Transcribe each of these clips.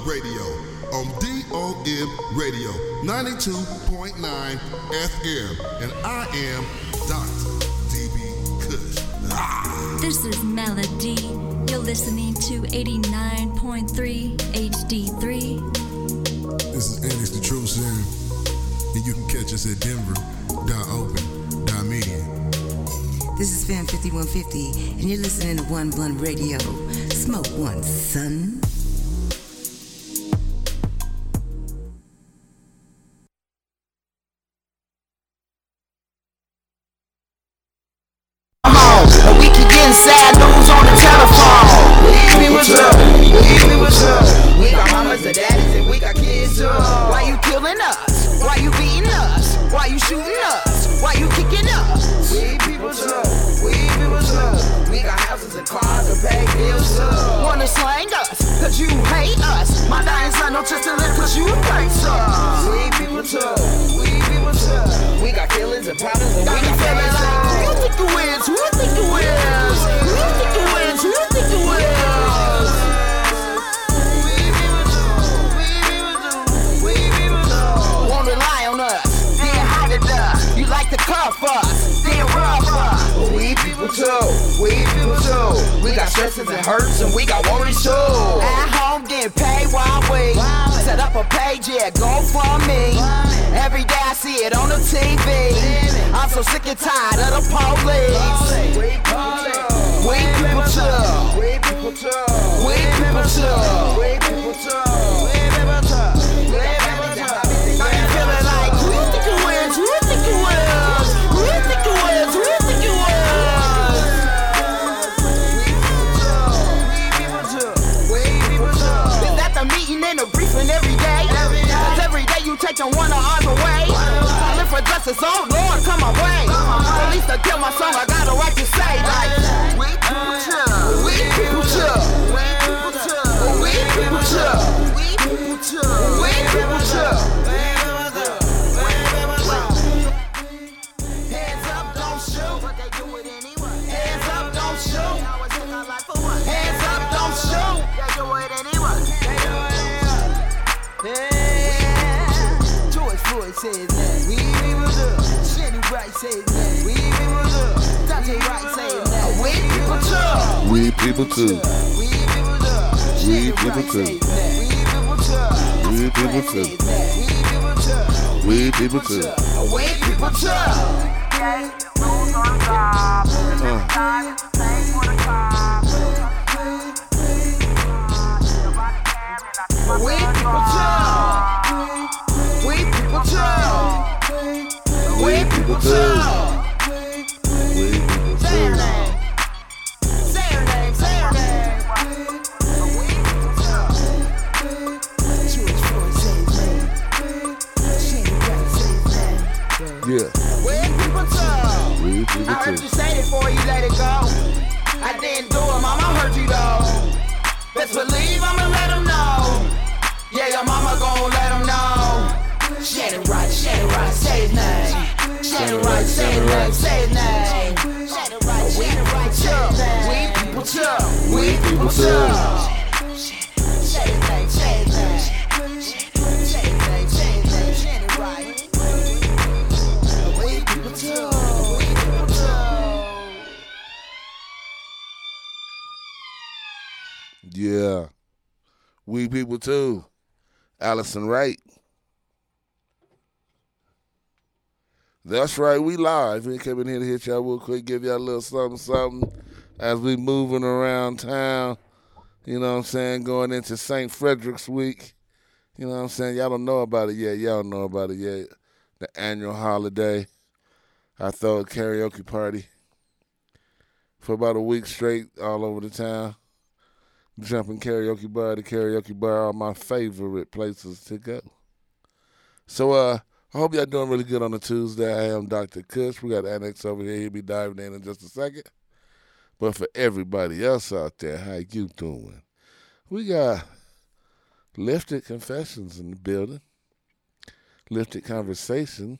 Radio on DOM Radio 92.9 FM. And I am Dr. DB Kush. This is Melody. You're listening to 89.3 HD3. This is Annie's the Truth Center. And you can catch us at Denver.open.media. This is Fan 5150, and you're listening to One Blunt Radio. Smoke one, son. We keep getting sad news on the telephone. We what's up? We what's up? We got mamas and daddies and we got kids too. Why you killing us? Why you beating us? Why you shooting us? Why you kicking us? We people's up. We people's up. We got houses and cars and pay bills too. Wanna slang us? Cause you hate us. My dying son don't just to live cause you hate us. We people's up. We people's up. We got feelings and problems and we got feelings like who you think you is? Who you think you is? Who you think you is? Who you think you is? Won't rely on us. Then hide it us. You like to cuff us. Then rough us. We people too. We people too. We got stresses and hurts and we got worries too. At home getting paid while we set up a page, yeah, go for me. Every day I see it on the TV. I'm so sick and tired of the police. We people too. We people too. We people too. We people too. We people too. We people too. I be feeling like who you think you is? Who you think you is? Who you think you is? Who you think you is? Is that the meeting and the briefing every day? Cause every day you take them one or other way. Calling for justice, oh Lord, come my way. At least I kill my song, I got a right to say like we people chill, we people chill, we people chill, we people chill, we people chill, we people chill. Hands up, don't shoot, but they do it anyway. Hands up, don't shoot. Hands up, don't shoot. They do it anyway. Yeah. George Floyd says that. We people do. Shanny Wright says that. We people do. Dante Wright says that. We people too. We people too. We people do. We people too. We people too. We people too. We people too. We people too. We people too. We people too. We people too. Say your name. Say your name. Say your name. We people too. George Floyd says name. Shanny Wright says name. Yeah. We people too. We people I heard too. you say it before you let it go. I didn't do it, mama, I heard you though. Best believe I'ma let them know. Yeah, your mama gon' let them know. Shannon Wright, say his name. Shannon Wright, say his name, say his name. Shannon Wright, say his name. We people too. We people too. Say his name, say his name. Say his name, say his name. Shannon Wright. We people too. We people too. Yeah. We people too. Allison Wright. That's right, we live. We came in here to hit y'all real quick, give y'all a little something as we moving around town. You know what I'm saying? Going into St. Frederick's Week. You know what I'm saying? Y'all don't know about it yet. Y'all don't know about it yet. The annual holiday. I throw a karaoke party for about a week straight all over the town. Jumping karaoke bar to karaoke bar are my favorite places to go. So I hope y'all doing really good on a Tuesday. I am Dr. Kush. We got Annex over here. He'll be diving in just a second. But for everybody else out there, how you doing? We got Lifted Confessions in the building. Lifted Conversation.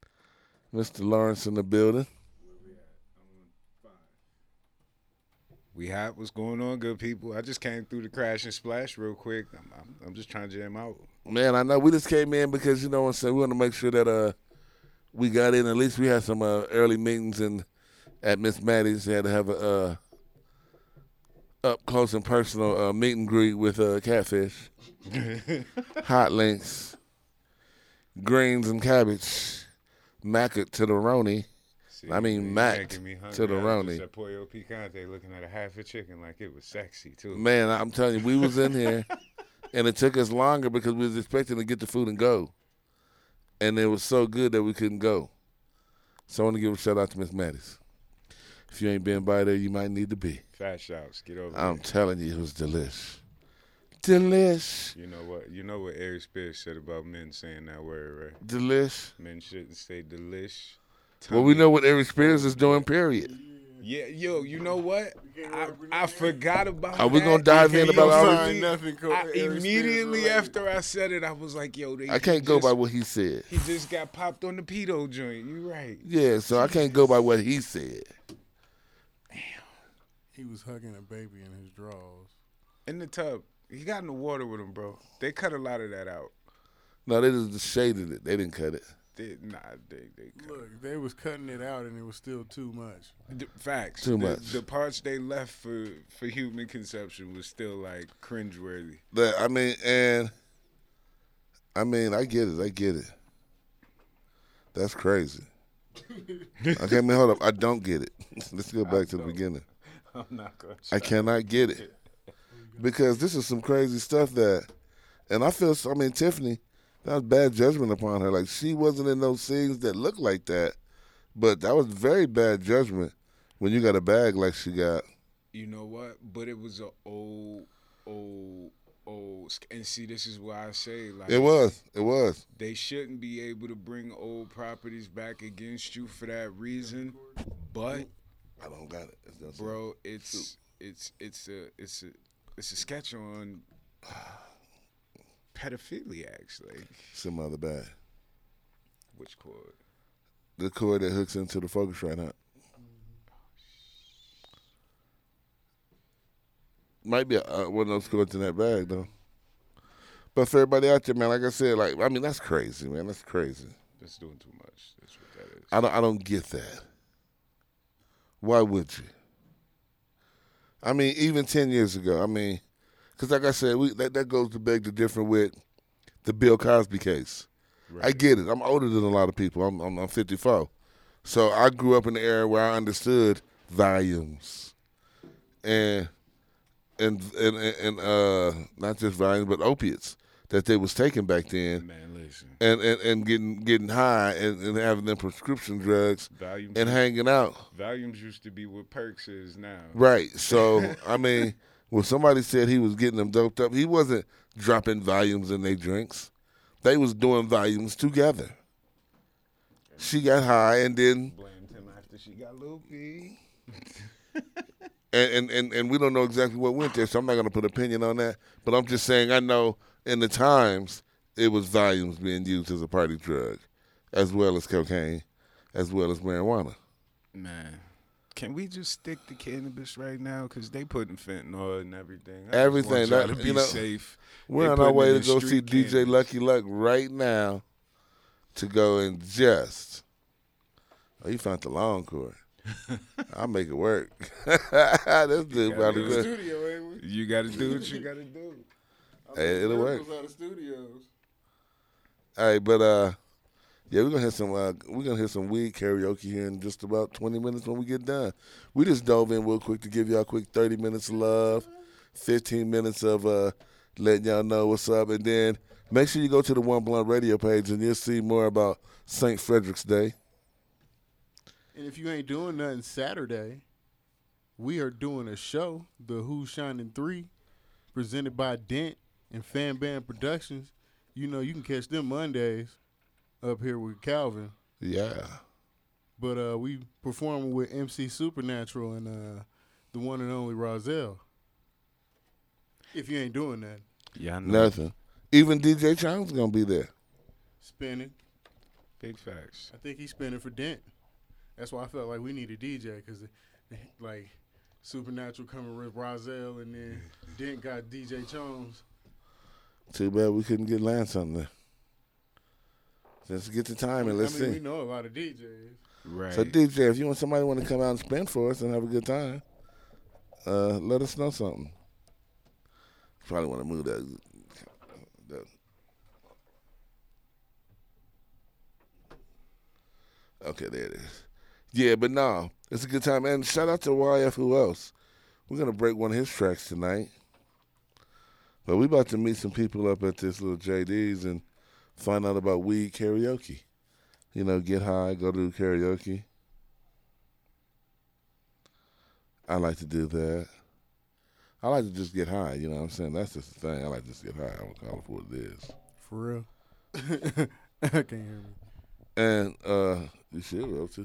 Mr. Lawrence in the building. We hot. What's going on, good people? I just came through the Crash and Splash real quick. I'm just trying to jam out. Man, I know we just came in because, you know what I'm saying, we want to make sure that we got in. At least we had some early meetings at Miss Maddie's. They had to have a up close and personal meet and greet with Catfish, hot links, greens and cabbage, mac it to the Roni. See, Mac to the Roni. At Pollo Picante looking at a half a chicken like it was sexy, too. Man, I'm telling you, we was in here, and it took us longer because we was expecting to get the food and go. And it was so good that we couldn't go. So I want to give a shout-out to Miss Maddie's. If you ain't been by there, you might need to be. Fat shouts. Get over I'm there. telling you, it was delish. Delish. You know what Aries Spears said about men saying that word, right? Delish. Men shouldn't say delish. Well, we know what Aries Spears is doing, period. Yeah, yo, you know what? I forgot about that. Are we going to dive in about all this? Immediately after I said it, I was like, yo, I can't go by what he said. He just got popped on the pedo joint. You right. Yeah, so I can't go by what he said. He was hugging a baby in his drawers. In the tub. He got in the water with him, bro. They cut a lot of that out. No, they just shaded it. They didn't cut it. They cut Look, they was cutting it out, and it was still too much. Facts. Too much. The parts they left for human conception was still like cringeworthy. I get it. That's crazy. Okay, man, hold up. I don't get it. Let's go back to the beginning. I'm not going to. I cannot get it. Because this is some crazy stuff and I feel, Tiffany, that was bad judgment upon her. Like, she wasn't in those scenes that looked like that, but that was very bad judgment when you got a bag like she got. You know what? But it was an old, and see, this is why I say, like, It was. They shouldn't be able to bring old properties back against you for that reason, but I don't got it. Bro, it's a sketch on pedophilia, actually. Some other bag. Which cord? The cord that hooks into the Focusrite nut. Might be one of those cords in that bag, though. But for everybody out there, man, like I said, that's crazy, man. That's crazy. That's doing too much. That's what that is. I don't get that. Why would you? Even 10 years ago, because like I said, that goes to beg the different with the Bill Cosby case. Right. I get it. I'm older than a lot of people. I'm 54. So I grew up in the era where I understood volumes and not just volumes, but opiates that they was taking back then. Man, listen. And getting high and having them prescription drugs and hanging out. Volumes used to be what Perks is now. Right. So, when somebody said he was getting them doped up, he wasn't dropping volumes in their drinks. They was doing volumes together. She got high and then blamed him after she got loopy. and we don't know exactly what went there, so I'm not going to put an opinion on that. But I'm just saying I know in the times it was volumes being used as a party drug, as well as cocaine, as well as marijuana. Man, can we just stick to cannabis right now? Because they putting fentanyl and everything. Everything. To be safe. We're on our way to go see DJ Lucky Luck right now to go and just. Oh, you found the long cord. I'll make it work. This dude probably good. You got to do what you got to do. Hey, it'll work. Out of studios. All right, but yeah, we're gonna hear some weed karaoke here in just about 20 minutes when we get done. We just dove in real quick to give y'all a quick 30 minutes of love, 15 minutes of letting y'all know what's up, and then make sure you go to the One Blunt Radio page and you'll see more about St. Frederick's Day. And if you ain't doing nothing Saturday, we are doing a show, the Who's Shining 3, presented by Dent and Fan Band Productions. You know, you can catch them Mondays up here with Calvin. Yeah. But we performing with MC Supernatural and the one and only Rozelle. If you ain't doing that. Yeah, I know. Nothing. Even DJ Chong's going to be there. Spinning. Big facts. I think he's spinning for Dent. That's why I felt like we need a DJ because, like, Supernatural coming with Rozelle, and then Dent got DJ Jones. Too bad we couldn't get Lance on there. Let's get the time and let's see. We know a lot of DJs. Right. So DJ, if you want somebody want to come out and spin for us and have a good time, let us know something. Probably want to move that. Okay, there it is. Yeah, but no, it's a good time. And shout out to YF. Who else? We're gonna break one of his tracks tonight. But we about to meet some people up at this little JD's and find out about weed karaoke. You know, get high, go do karaoke. I like to do that. I like to just get high, you know what I'm saying? That's just the thing. I like to just get high. I don't call it for what it is. For real. I can't hear me. And you should be able to.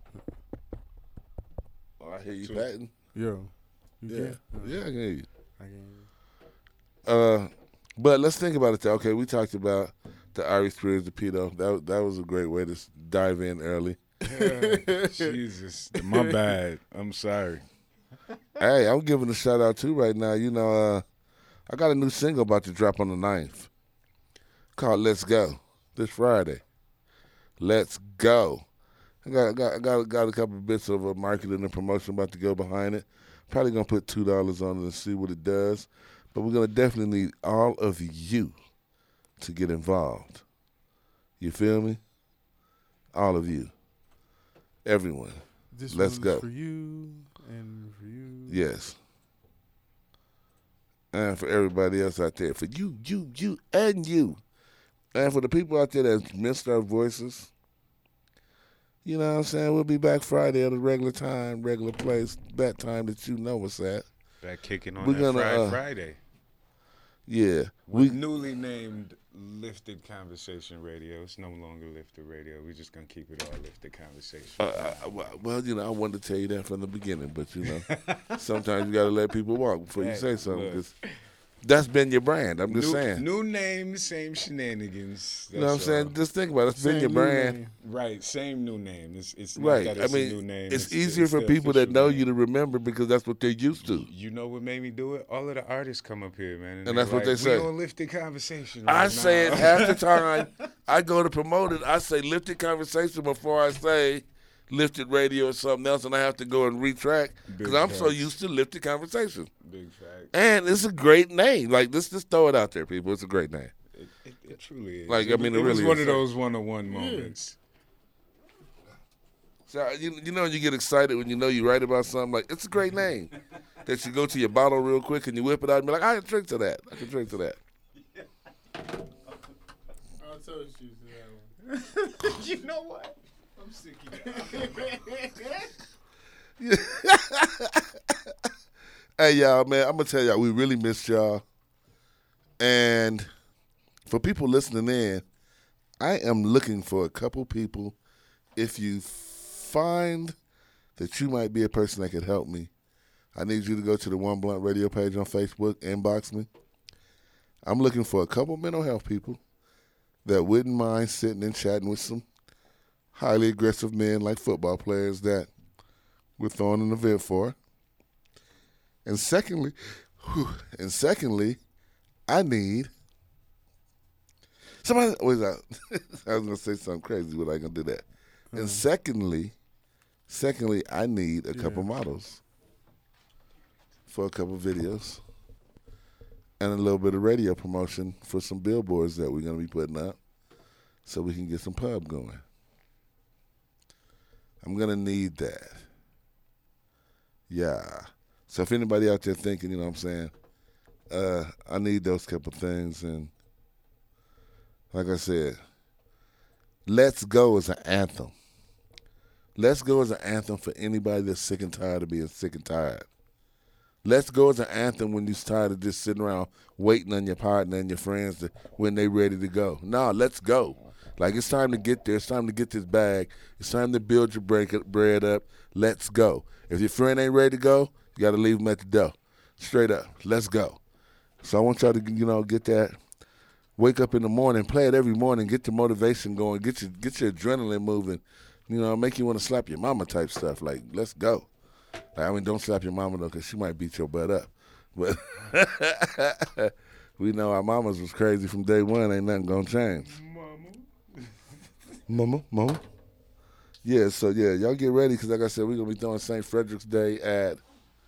Oh, I hear you patting. Yo. Yeah. Yeah, I can hear you. I can hear you. But let's think about it though. Okay, we talked about the Irish Spears, the pedo. That was a great way to dive in early. Jesus. My bad. I'm sorry. Hey, I'm giving a shout out too right now. You know, I got a new single about to drop on the 9th called Let's Go this Friday. Let's go. I got a couple of bits of marketing and promotion about to go behind it. Probably going to put $2 on it and see what it does. But we're going to definitely need all of you to get involved. You feel me? All of you. Everyone. This Let's one's go. for you and for you. Yes. And for everybody else out there. For you, and you. And for the people out there that missed our voices, you know what I'm saying? We'll be back Friday at a regular time, regular place, that time that you know us at. Back kicking on We're that gonna, Friday. Yeah. We newly named Lifted Conversation Radio. It's no longer Lifted Radio. We're just going to keep it all Lifted Conversation. Well, you know, I wanted to tell you that from the beginning, but, you know, sometimes you got to let people walk before you say something. 'Cause that's been your brand. I'm just saying. New name, same shenanigans. You know what I'm saying? Just think about it. It's been your brand. Name. Right, same new name. It's not Right. that I it's a mean, new name. it's easier for the people that official know name. you to remember because that's what they're used to. You know what made me do it? All of the artists come up here, man. And that's what they're they say. We on Lifted Conversation I right say it now. half the time. I go to promote it. I say lifted conversation before I say lifted radio or something else, and I have to go and retract because Big I'm so facts. used to lifted conversation. Big fact. And it's a great name. Like, just throw it out there, people. It's a great name. It truly is. Like, I mean, it was really one is. of those one-on-one moments. So you know you get excited when you know you write about something. Like, it's a great name. That you go to your bottle real quick and you whip it out and be like, I can drink to that. I can drink to that. I'll tell you that one. You know what? I'm sick of Hey, y'all, man, I'm going to tell y'all, we really missed y'all. And for people listening in, I am looking for a couple people. If you find that you might be a person that could help me, I need you to go to the One Blunt Radio page on Facebook, inbox me. I'm looking for a couple mental health people that wouldn't mind sitting and chatting with some highly aggressive men like football players that we're throwing an event for. And secondly, I need somebody. Wait, I was gonna say something crazy, but I ain't gonna do that. And secondly, I need a couple models for a couple videos and a little bit of radio promotion for some billboards that we're gonna be putting up, so we can get some pub going. I'm gonna need that. Yeah. So if anybody out there thinking, you know what I'm saying, I need those couple things. And like I said, Let's Go is an anthem. Let's Go is an anthem for anybody that's sick and tired of being sick and tired. Let's Go is an anthem when you're tired of just sitting around waiting on your partner and your friends when they ready to go. No, let's go. Like, it's time to get there. It's time to get this bag. It's time to build your bread up. Let's go. If your friend ain't ready to go, you got to leave them at the door. Straight up. Let's go. So I want y'all to, get that. Wake up in the morning. Play it every morning. Get the motivation going. Get your adrenaline moving. Make you want to slap your mama type stuff. Like, let's go. I mean, don't slap your mama, though, because she might beat your butt up. But we know our mamas was crazy from day one. Ain't nothing going to change. Mama. Yeah, so, yeah, y'all get ready because, like I said, we're going to be throwing St. Frederick's Day at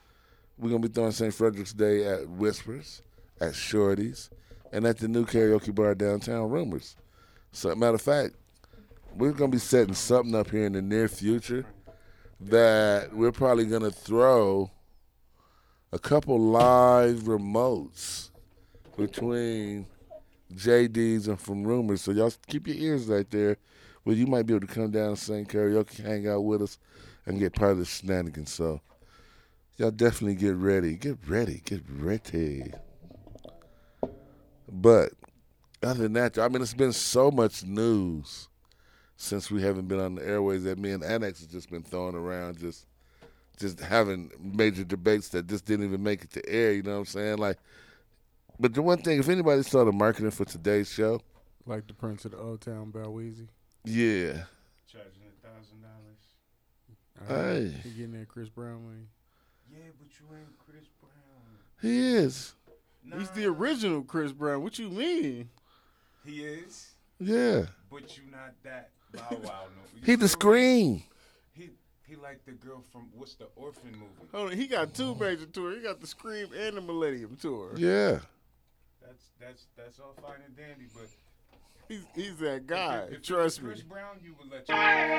Whispers, at Shorty's, and at the new karaoke bar downtown, Rumors. So, matter of fact, we're going to be setting something up here in the near future that we're probably going to throw a couple live remotes between JD's and from Rumors. So y'all keep your ears right there. Well, you might be able to come down and sing karaoke, hang out with us, and get part of the shenanigans. So y'all definitely get ready. Get ready. But other than that, I mean, it's been so much news since we haven't been on the airways that me and Annex has just been throwing around, just having major debates that just didn't even make it to air, you know what I'm saying? Like, but the one thing, if anybody saw the marketing for today's show. Like the Prince of the Old Town, Boweezy. Yeah. Charging $1,000. Hey. He getting that Chris Brown money. Yeah, but you ain't Chris Brown. He is. Nah. He's the original Chris Brown. What you mean? He is. Yeah. But you not that Bow Wow. No. He the Scream. He like the girl from what's the Orphan movie? Hold on, he got two major tours. He got the Scream and the Millennium tour. Yeah. That's all fine and dandy, but he's that guy. If Trust me. Chris Brown, you would let you.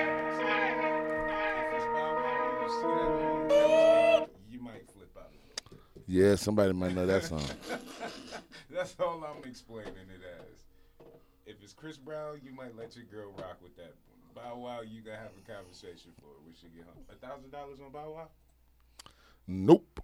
If it's Bow Wow, you see that, you might flip out. Yeah, somebody might know that song. That's all I'm explaining it as. If it's Chris Brown, you might let your girl rock with that. Bow Wow, you gotta have a conversation for it when she get home. $1,000 on Bow Wow? Nope.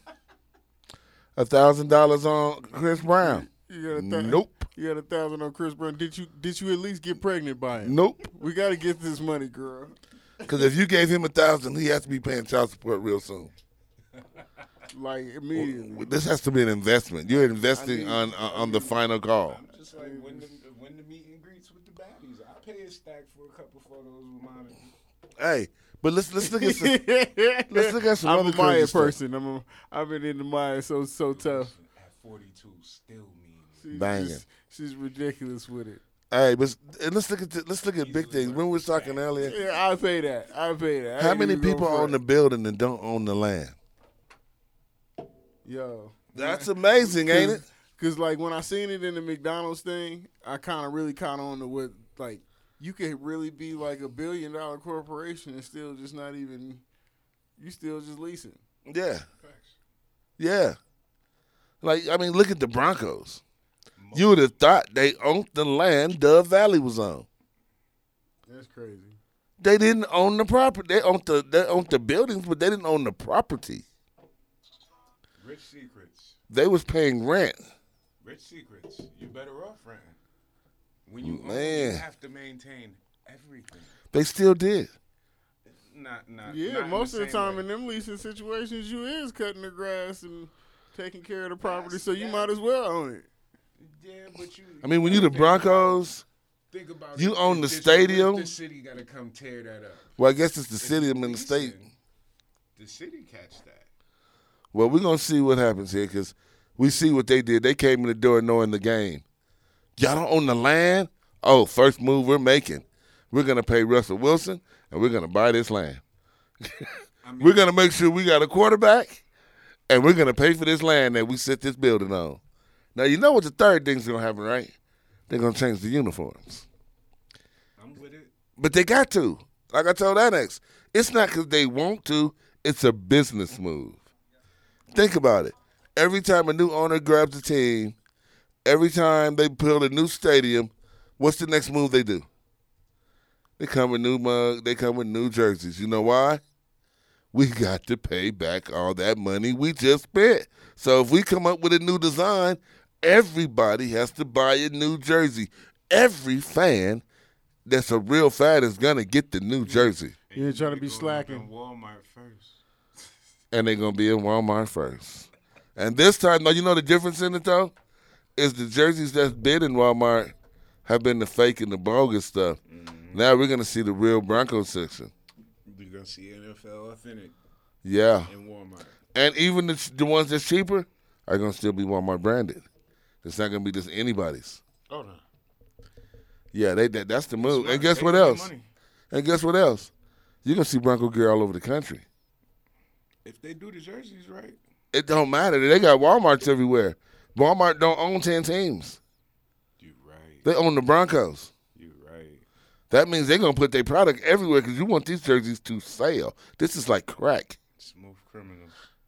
$1,000 on Chris Brown. Nope. You got $1,000 on Chris Brown. Did you at least get pregnant by him? Nope. We got to get this money, girl. Because if you gave him $1,000, he has to be paying child support real soon. Like immediately. This has to be an investment. You're investing on the final call. I'm just like when the meet and greets with the baddies, I pay a stack for a couple photos with mine. Hey, but let's look at some I'm other a Maya crazy person. stuff. I've been into Maya so tough. At 42, still mean. Banging. She's ridiculous with it. Hey, but let's look at big things. When we were talking earlier, Yeah, I pay that. how many people own the building and don't own the land? Yo, That's amazing, ain't it? Because like when I seen it in the McDonald's thing, I really caught on to what like you could really be like $1 billion corporation and still just not even. You still just leasing. Yeah. Yeah. Like, I mean, look at the Broncos. You would have thought they owned the land Dove Valley was on. That's crazy. They didn't own the property. They owned the buildings, but they didn't own the property. Rich secrets. They was paying rent. Rich secrets. You better off renting. When you own, Man. you have to maintain everything. They still did. Not Most of the same time way. in them leasing situations, you is cutting the grass and taking care of the property, so you might as well own it. Yeah, but you. I mean, when you the Broncos, Think about you it. own the This- stadium. The city got to come tear that up. well, I guess it's the city and the state. The city catch that. Well, we're going to see what happens here because we see what they did. They came in the door knowing the game. Y'all don't own the land? Oh, first move we're making. We're going to pay Russell Wilson, and we're going to buy this land. We're going to make sure we got a quarterback, and we're going to pay for this land that we set this building on. Now, you know what the third thing's going to happen, right? They're going to change the uniforms. I'm with it. But they got to. Like I told Annex, it's not because they want to. It's a business move. Think about it. Every time a new owner grabs a team, every time they build a new stadium, what's the next move they do? They come with new mug. They come with new jerseys. You know why? We got to pay back all that money we just spent. So if we come up with a new design, everybody has to buy a new jersey. Every fan that's a real fan is going to get the new jersey. You ain't trying to be Go slacking. in Walmart first. And they're going to be in Walmart first. And this time, you know the difference in it, though? Is the jerseys that's been in Walmart have been the fake and the bogus stuff. Mm-hmm. Now we're going to see the real Broncos section. You're going to see NFL authentic. Yeah. in Walmart. And even the ones that's cheaper are going to still be Walmart branded. It's not going to be just anybody's. Oh, no. Yeah, that's the move. Smart. And guess They what get their else? money. And guess what else? You're going to see Bronco gear all over the country. If they do the jerseys right. It don't matter. They got Walmarts everywhere. Walmart don't own 10 teams. You right. They own the Broncos. You right. That means they're going to put their product everywhere because you want these jerseys to sell. This is like crack. Smooth criminals.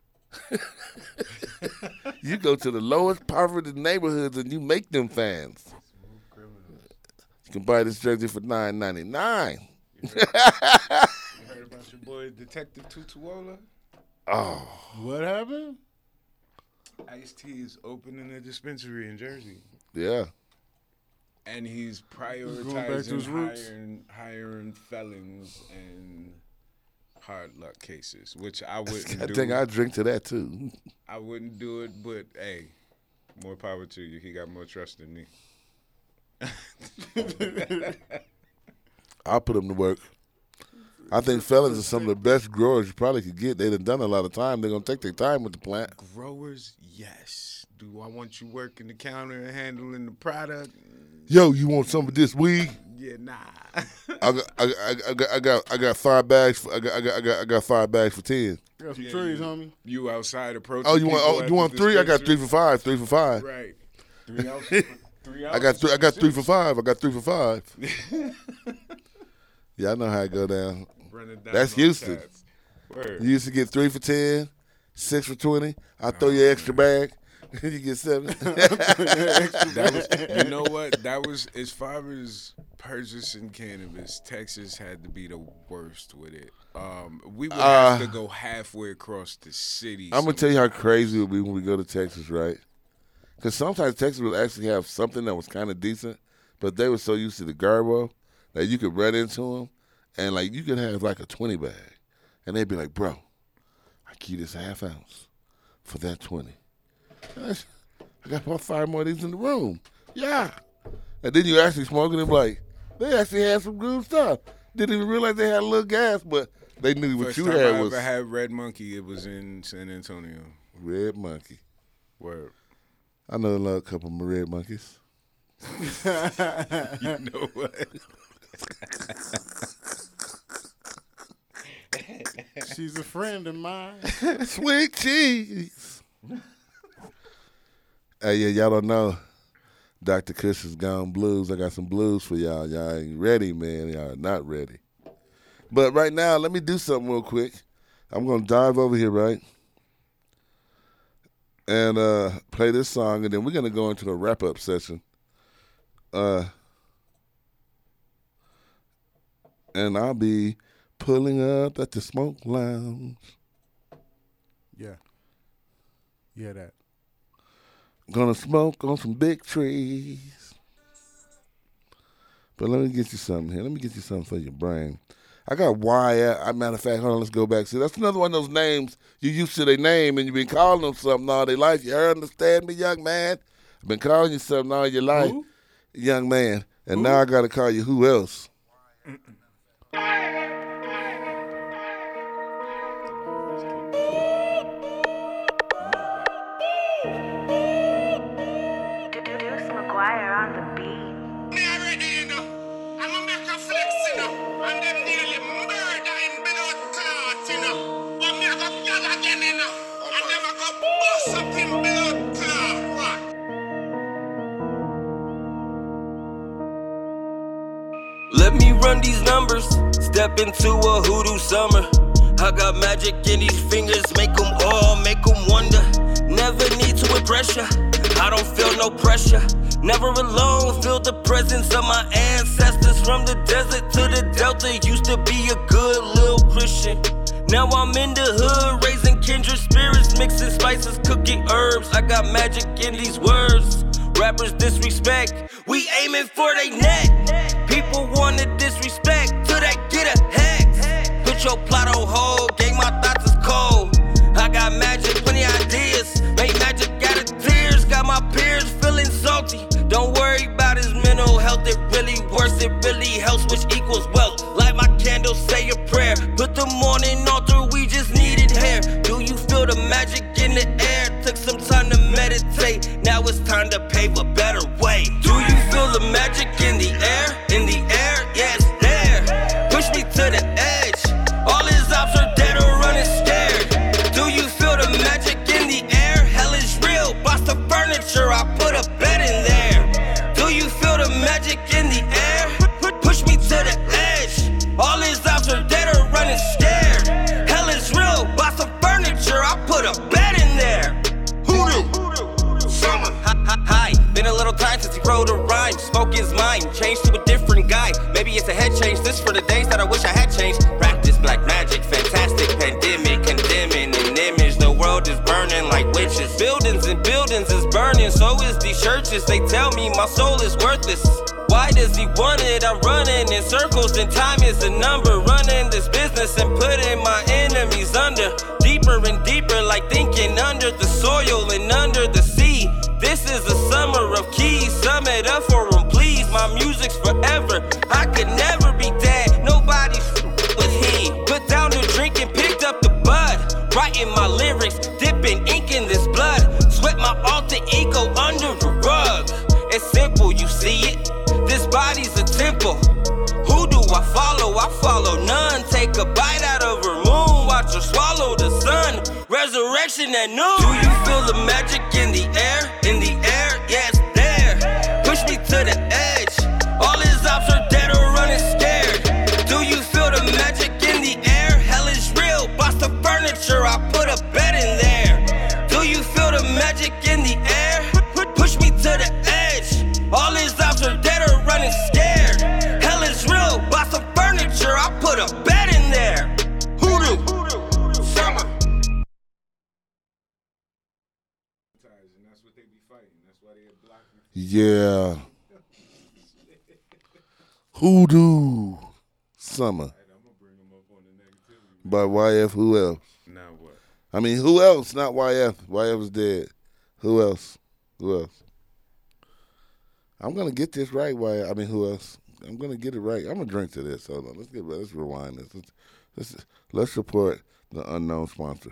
You go to the lowest poverty neighborhoods and you make them fans. Smooth criminals. You can buy this jersey for $9.99. You heard about your boy Detective Tutuola? Oh. What happened? Ice-T is opening a dispensary in Jersey. Yeah. And he's Going back to his roots. prioritizing hiring felons and hard luck cases, which I wouldn't I do. think I drink to that too. I wouldn't do it, but hey, more power to you. He got more trust than me. I'll put them to work. I think felons are some of the best growers you probably could get. They done a lot of time. They're going to take their time with the plant. Growers, yes. Do I want you working the counter and handling the product? Yo, you want some of this weed? Yeah, nah. I got 5 bags. I got 5 bags for 10. Got some Yeah, trees, you- homie. You outside approaching. Oh, you want? people Oh, at you want the 3? I got 3 dispensary? for 5. 3 for 5. Right. 3 ounces. 3 I got 3 for 5. I got 3 for 5. Yeah, I know how it go down. Running down That's those Houston. tats. Word. You used to get 3 for 10, 6 for 20. I throw you an extra bag. You get 7. That was, you know what? That was, as far as purchasing cannabis, Texas had to be the worst with it. We would have to go halfway across the city. I'm gonna tell you how crazy it would be when we go to Texas, right? Because sometimes Texas would actually have something that was kind of decent, but they were so used to the garbo that you could run into them, and like you could have like a 20 bag, and they'd be like, "Bro, I keep this ½ ounce for that 20. I got about 5 more of these in the room." Yeah, and then you actually smoking them like they actually had some good stuff. Didn't even realize they had a little gas, but they knew what First you time had I was ever had Red Monkey, it was in San Antonio. Red Monkey. Word. I know a couple of red monkeys. You know what? She's a friend of mine. Sweet cheese. Hey, yeah, y'all don't know. Dr. Kush has gone blues. I got some blues for y'all. Y'all ain't ready, man. Y'all are not ready. But right now, let me do something real quick. I'm going to dive over here, right? And play this song, and then we're going to go into a wrap-up session. And I'll be pulling up at the Smoke Lounge. Yeah. Yeah, that. Gonna smoke on some big trees. But let me get you something here. Let me get you something for your brain. I got Wyatt. Matter of fact, hold on, let's go back. See, that's another one of those names you used to their name and you've been calling them something all their life. You understand me, young man? I've been calling you something all your life, Who? young man. And now I gotta call you who else? Deuce McGuire on the beat. Me already, you know. I'ma make a flex, you know. And them nearly murder him without clout, you know. But me a go yell again, you know. And them a go bust up him without clout. What? Let me run these numbers, step into a hoodoo summer. I got magic in these fingers, make them all, make them wonder. Never need to impress ya, I don't feel no pressure. Never alone, feel the presence of my ancestors. From the desert to the delta, used to be a good little Christian. Now I'm in the hood, raising kindred spirits, mixing spices, cooking herbs. I got magic in these words. Rappers disrespect, we aiming for they neck. People wanna disrespect till they get a hex. Put your plot on hold, gang, my thoughts is cold. I got magic, plenty ideas, make magic out of tears. Got my peers feeling salty. Don't worry about his mental health, it really works, it really helps, which equals wealth. Light my candle, say a prayer, put the morning altar, we just needed hair. wrote a rhyme, spoke his mind, changed to a different guy. Maybe it's a head change, this for the days that I wish I had changed. Practice black magic, fantastic pandemic, condemning an image. The world is burning like witches. Buildings and buildings is burning, so is these churches. They tell me my soul is worthless. Why does he want it? I'm running in circles and time is a number. Running this business and putting my enemies under. Deeper and deeper, like thinking under the soil and under the sea. This is a summer of keys. Sum it up for him, please. My music's forever. I could never be dead. Nobody's with he. Put down the drink and picked up the bud. Writing my lyrics, dipping ink in this blood. Sweat my alter ego under the rug. It's simple, you see it. This body's a temple. Who do I follow? I follow none. Take a bite out of her moon. Watch her swallow the sun. Resurrection at noon. Do you feel the magic in the air? In the air, yeah, it's there. Push me to the edge. All his ops are dead or running scared. Do you feel the magic in the air? Hell is real. Box the furniture, I put a bed in there. Do you feel the magic in the air? Push me to the edge. All his ops are dead or running scared. Hell is real. Box the furniture, I put a bed in there. Hoodoo. Summer. Yeah. Hoodoo. Summer. By YF, who else? Now what? I mean, who else? Not YF. YF is dead. Who else? Who else? I'm going to get this right, YF. I mean, who else? I'm going to get it right. I'm going to drink to this. Hold on. Let's rewind this. Let's support the unknown sponsor.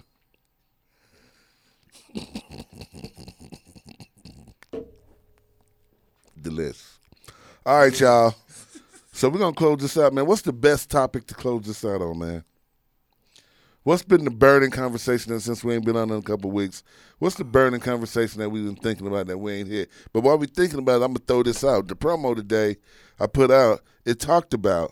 The list. All right, y'all. So we're going to close this out, man. What's the best topic to close this out on, man? What's been the burning conversation since we ain't been on in a couple of weeks? What's the burning conversation that we've been thinking about that we ain't here? But while we're thinking about it, I'm going to throw this out. The promo today I put out, it talked about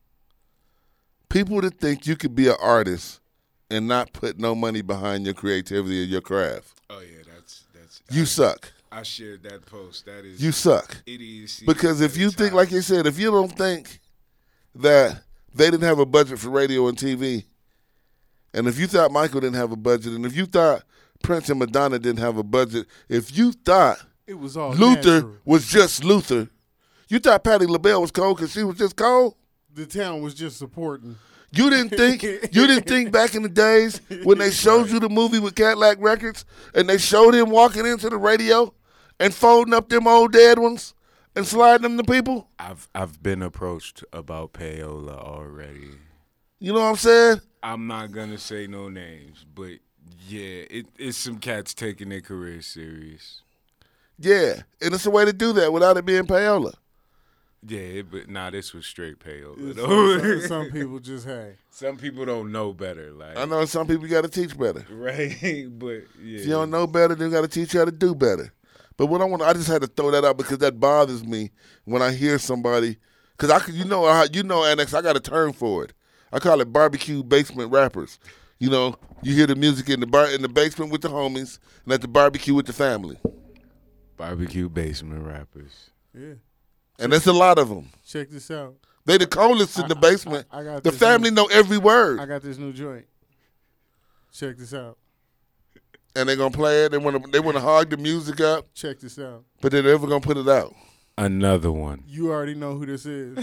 people that think you could be an artist and not put no money behind your creativity or your craft. Oh, yeah, that's you suck. I shared that post. That is you suck. Idiocy. Because if you think, like you said, if you don't think that they didn't have a budget for radio and TV, and if you thought Michael didn't have a budget, and if you thought Prince and Madonna didn't have a budget, if you thought it was all Luther natural. was just Luther, you thought Patti LaBelle was cold because she was just cold? The town was just supporting. You didn't think back in the days when they showed you the movie with Cadillac Records and they showed him walking into the radio and folding up them old dead ones and sliding them to people? I've been approached about payola already. You know what I'm saying? I'm not gonna say no names, but yeah, it's some cats taking their career serious. Yeah, and it's a way to do that without it being payola. Yeah, but this was straight payola. Some people just, hey. Some people don't know better. Like I know some people got to teach better. Right, but yeah. If you don't know better, they got to teach you how to do better. But what I just had to throw that out because that bothers me when I hear somebody, because you know, Annex, I got a term for it. I call it barbecue basement rappers. You know, you hear the music in the basement with the homies and at the barbecue with the family. Barbecue basement rappers. Yeah. And there's a lot of them. Check this out. They the coldest in the basement. I got the family know every word. I got this new joint. Check this out. And they're gonna play it. They wanna hog the music up. Check this out. But they're never gonna put it out. Another one. You already know who this is.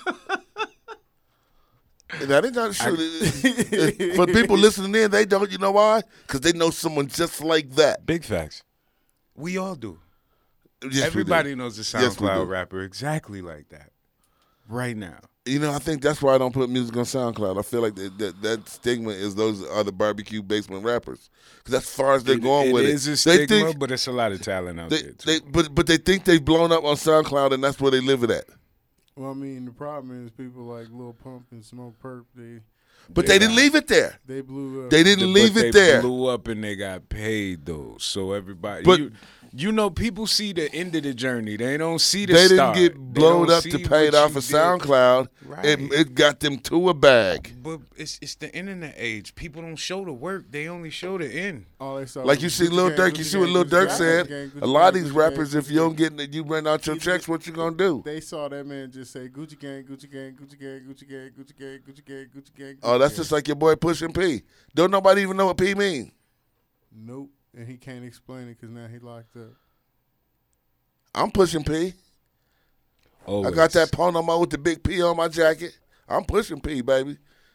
That ain't got shoot. For people listening in, they don't. You know why? Because they know someone just like that. Big facts. We all do. Yes, everybody knows a SoundCloud rapper exactly like that. Right now. You know, I think that's why I don't put music on SoundCloud. I feel like that stigma is those are the barbecue basement rappers. Because as far as they're going with it. It is a stigma, but it's a lot of talent out there, too. But they think they've blown up on SoundCloud, and that's where they live it at. Well, I mean, the problem is people like Lil Pump and Smoke Perp, they didn't leave it there. They blew up. They didn't leave it there. They blew up and they got paid, though. So everybody. You know, people see the end of the journey. They don't see the They start. didn't get blown up to see pay it what off you of did. SoundCloud. Right. It got them to a bag. But it's the internet age. People don't show the work. They only show the end. All they saw Like was you see Gucci Lil gang, Durk, Gucci you see what gang, Lil Gucci Durk gang, said. Gucci gang, A lot of these Gucci rappers, gang, if you don't get, you run out your checks, what you gonna do? They saw that man just say Gucci gang, Gucci gang, Gucci gang, Gucci gang, Gucci gang, Gucci gang, Gucci gang. Oh, that's Gucci just gang. like your boy Pushin' P. Don't nobody even know what P mean. Nope, and he can't explain it because now he locked up. I'm Pushin' P. Always. I got that Panama with the big P on my jacket. I'm Pushin' P, baby.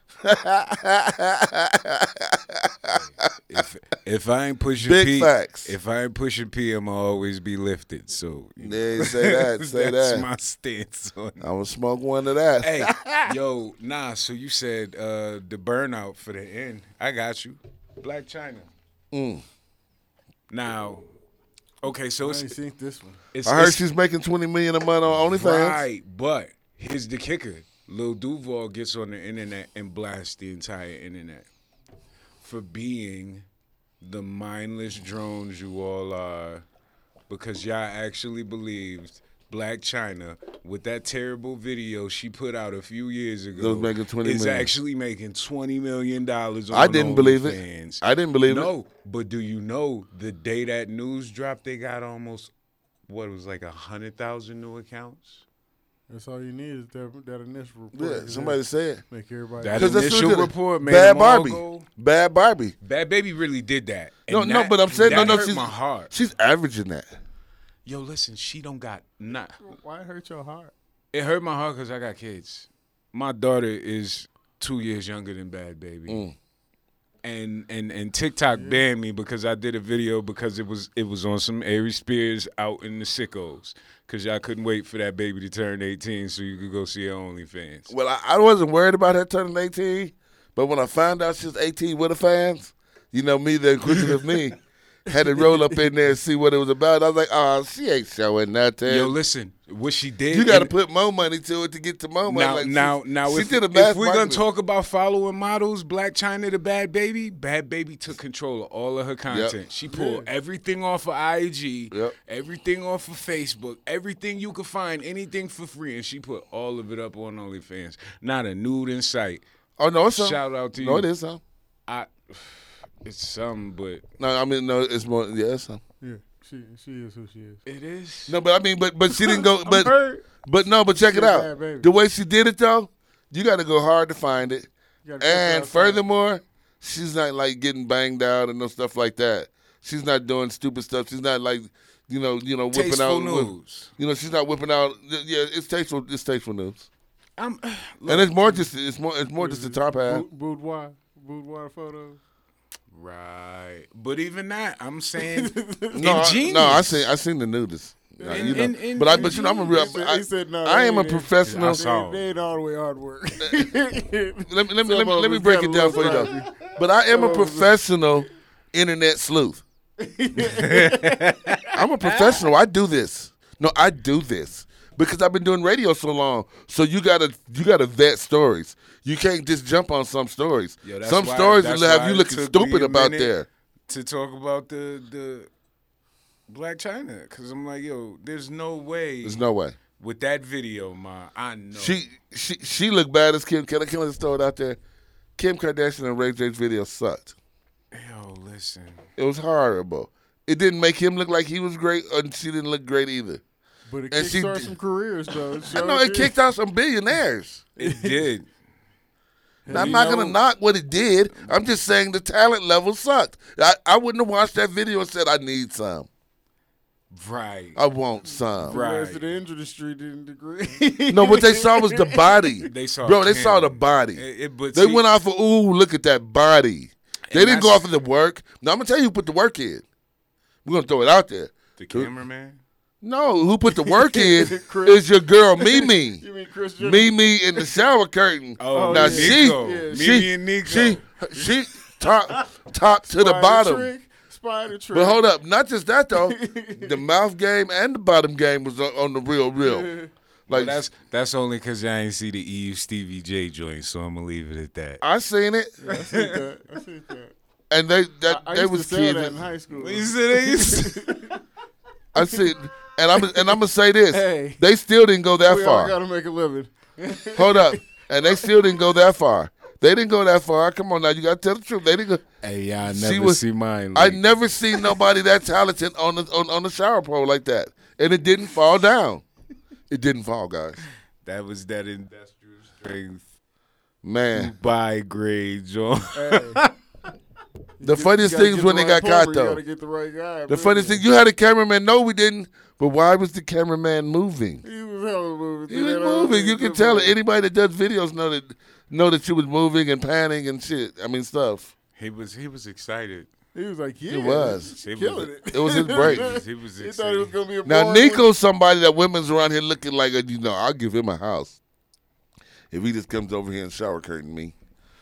If I ain't pushing Big P, facts. if I ain't pushing P, I'ma always be lifted. So Yeah, say that, say that's that. my stance on it. I'm gonna smoke one of that. Hey, yo, nah. So you said the burnout for the end. I got you. Black China. Now, okay, so I it's, ain't seen this one. it's I heard it's- she's making $20 million a month on OnlyFans. right, but here's the kicker: Lil Duval gets on the internet and blasts the entire internet for being the mindless drones you all are, because y'all actually believed Black China, with that terrible video she put out a few years ago, was making $20 is million. actually making $20 million on I didn't believe it. OnlyFans. I didn't believe it. No, but do you know the day that news dropped, they got almost, what, it was like 100,000 new accounts? That's all you need is that initial report. Yeah, somebody said. Make everybody. That 'Cause that's initial what did it. report made Bad them all Barbie. go. Bad Barbie. Bad Baby really did that. No, And no, that- but I'm saying that no. hurt She's my heart. She's averaging that. Yo, listen, she don't got not. Why it hurt your heart? It hurt my heart because I got kids. My daughter is 2 years younger than Bad Baby, and TikTok banned me because I did a video because it was on some Aries Spears out in the sickos because y'all couldn't wait for that baby to turn 18 so you could go see her OnlyFans. Well, I wasn't worried about her turning 18, but when I found out she was 18 with the fans, you know me, the inquisitive me, had to roll up in there and see what it was about. I was like, oh, she ain't showing nothing. Yo, listen, what she did. You got to put more money to it to get to more money. Now, she if, did a mass if we're gonna marketing. talk about following models, Black China to Bad Baby took control of all of her content. She pulled everything off of IG, everything off of Facebook, everything you could find, anything for free, and she put all of it up on OnlyFans. Not a nude in sight. Oh no, it's some. Shout out to you. No, it is some. It's some, but No, I mean no, it's more. Yeah, it's some. Yeah, she is who she is. it is. No, but I mean, but she didn't go. But hurt. but no, but check it She's a out. bad baby. The way she did it though, you got to go hard to find it. You gotta check her And out. furthermore, she's not like getting banged out and no stuff like that. She's not doing stupid stuff. She's not like, you know, whipping Tasteful out news. she's not whipping out. Yeah, it's tasteful. It's tasteful news. I'm, And it's more just the top half. boudoir photos. right, but even that, I'm saying No, ingenious. I seen the nudist. You know, but you know, I'm a real. He said no. I am a they ain't- professional. I saw. They ain't all the way hard work. Let me break it down for you though. But I am a professional internet sleuth. I'm a professional. I do this. No, I do this because I've been doing radio so long. So you gotta vet stories. You can't just jump on some stories. Yo, that's Some why- stories that's will have why you it looking took me stupid a about minute there. to talk about the Black China, because I'm like, yo, there's no way. There's no way. With that video, I know. She looked bad as Kim. Can I just throw it out there? Kim Kardashian and Ray J's video sucked. Yo, listen. It was horrible. It didn't make him look like he was great, and she didn't look great either. But it And she kickstarted did- some careers, though. I know it kicked out some billionaires. It did. I'm not going to knock what it did. I'm just saying the talent level sucked. I wouldn't have watched that video and said, I need some. Right. I want some. The Right. rest of the industry didn't agree. No, what they saw was the body. They saw Bro, they Kim. saw the body. But They see, went off of, ooh, look at that body. They And didn't go that's- off of the work. Now, I'm going to tell you who put the work in. We're going to throw it out there. the cameraman. No, who put the work in Chris. is your girl, Mimi. You mean Chris Jenner? Mimi in the shower curtain. Oh, now yeah. she, Nico. Yeah. Mimi and Nico. she top to the bottom. Spider trick. But hold up, not just that though. The mouth game and the bottom game was on the real. Like Well, that's only because I ain't see the EU Stevie J joint, so I'm gonna leave it at that. I seen it, I see that. and they I they used was to sell that in kidding. high school. You said it? I see, and I'm gonna say this: Hey. they still didn't go that We all far. gotta make a living. Hold up, and they still didn't go that far. They didn't go that far. Come on now, you gotta tell the truth. They didn't go. Hey, y'all She never was- see mine. I leak. never seen nobody that talented on the shower pole like that, and it didn't fall down. It didn't fall, guys. That was that industrial strength Man, Dubai grade, John. the funniest thing is when they got caught You though. gotta get the right guy. The funniest thing, you had a cameraman. No, we didn't. But why was the cameraman moving? He was hella moving. He was moving. You can tell it. Anybody that does videos know that you was moving and panning and shit. I mean stuff. He was excited. He was like, yeah. He was. She's killing it. It was his break. He was He thought it was going to be a Now boring Nico's somebody that women's around here looking like, I'll give him a house if he just comes over here and shower curtain me.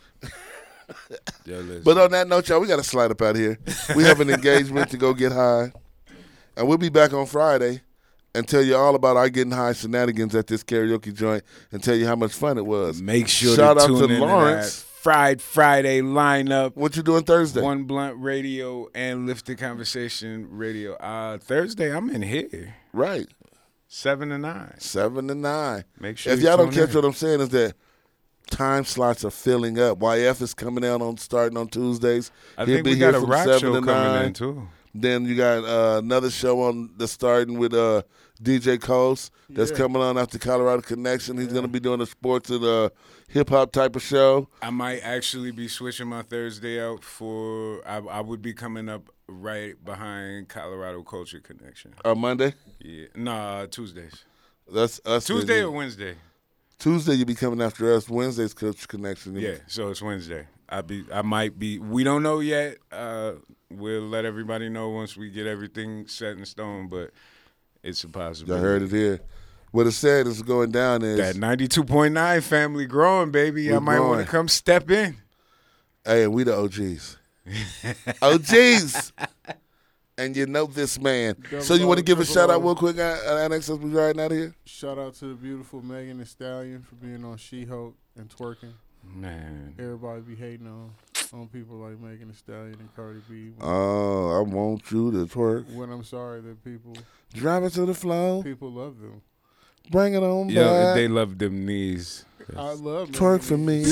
But on that note, y'all, we got to slide up out here. We have an engagement to go get high, and we'll be back on Friday and tell you all about our getting high shenanigans at this karaoke joint and tell you how much fun it was. Make sure Shout to out tune to in Lawrence. to that Friday lineup. What you doing Thursday? One Blunt Radio and Lifted Conversation Radio. Thursday, I'm in here. Right. 7 to 9. 7 to 9. Make sure If you y'all don't tune catch in. what I'm saying is that time slots are filling up. YF is coming out starting on Tuesdays. I He'll think be we here got a from rock 7 show to coming 9. in, too. Then you got another show on that's starting with DJ Coast that's coming on after Colorado Connection. He's going to be doing a sports and hip-hop type of show. I might actually be switching my Thursday out for I would be coming up right behind Colorado Culture Connection. Monday? Yeah. Nah, Tuesdays. That's us. Tuesday or Wednesday? Tuesday you be coming after us. Wednesday's Culture Connection. Yeah, so it's Wednesday. I might be. We don't know yet. We'll let everybody know once we get everything set in stone. But it's a possibility. I heard it here. What it said is going down is That 92.9 family growing, baby. I We're might want growing. to come step in. Hey, we the OGs. OGs. And you know this man. So you want to give a shout out real quick, Annex, as we riding out of here? Shout out to the beautiful Megan Thee Stallion for being on She-Hulk and twerking. Man. Everybody be hating on people like Megan Thee Stallion and Cardi B. Oh, I want you to twerk. When I'm sorry that people Drive it to the flow. people love them. Bring it on Yo, back. they love them knees. I love Twerk for me.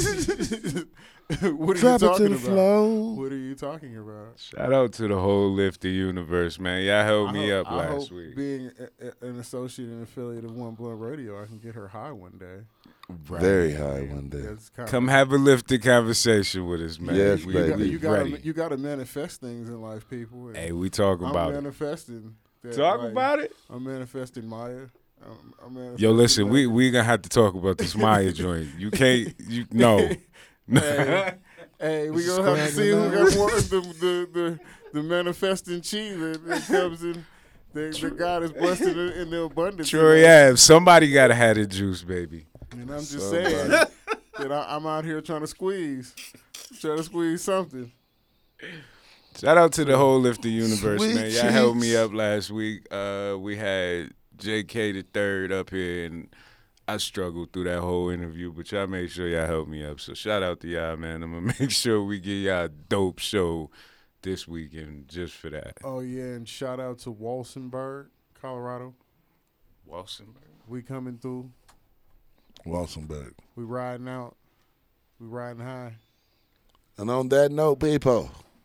What are Drop you it to talking the about? flow. What are you talking about? Shout out to the whole Lifted universe, man. Y'all held me up I last hope week. being an associate and affiliate of One Blunt Radio, I can get her high one day. Very high one day. That's kinda- Come have a lifted conversation with us, man. Yes, we, baby. we you ready. gotta you gotta manifest things in life, people. and Hey, we talk I'm about it. manifesting. That, Talk like, about it. I'm manifesting Maya. I'm Yo, manifesting listen, Megan. we gonna have to talk about this Maya joint. You can't. No. Hey, we gonna have to see who got more the manifesting cheese that comes in. The God is blessed in the abundance. Troy Ave, somebody gotta have the juice, baby. And I'm just saying that I'm out here trying to squeeze something. Shout out to the whole Lifted universe, Sweet man. Y'all held me cheeks. up last week. We had JK the third up here, and I struggled through that whole interview, but y'all made sure y'all helped me up. So shout out to y'all, man. I'm gonna make sure we get y'all a dope show this weekend just for that. Oh yeah, and shout out to Walsenburg, Colorado. Walsenburg. We coming through. Walsenburg. We riding out. We riding high. And on that note, people,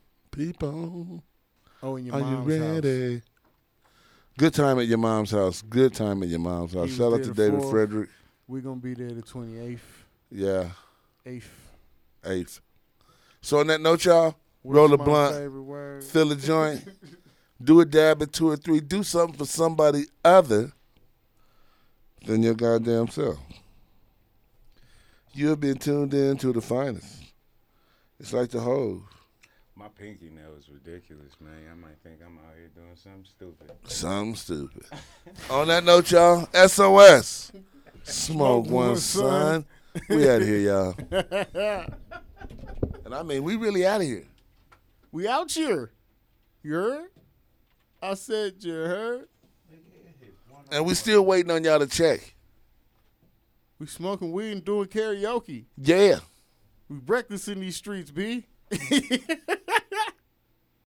Oh, in your are you mom's house. ready? Good time at your mom's house. Good time at your mom's house. He Shout was out to there the David 4th. Frederick. We gonna be there the 28th, Yeah, 8th. 8th. So on that note, y'all, What's roll a my blunt, favorite word? fill a joint, do a dab at 2 or 3, do something for somebody other than your goddamn self. You've been tuned in to the finest. It's like the whole. My pinky nail is ridiculous, man. I might think I'm out here doing something stupid. Something stupid. On that note, y'all, SOS. Smoke one, son. We out of here, y'all. And I mean, we really out of here. We out here. You heard? I said you heard. And we still waiting on y'all to check. We smoking weed and doing karaoke. Yeah. We breakfast in these streets, B.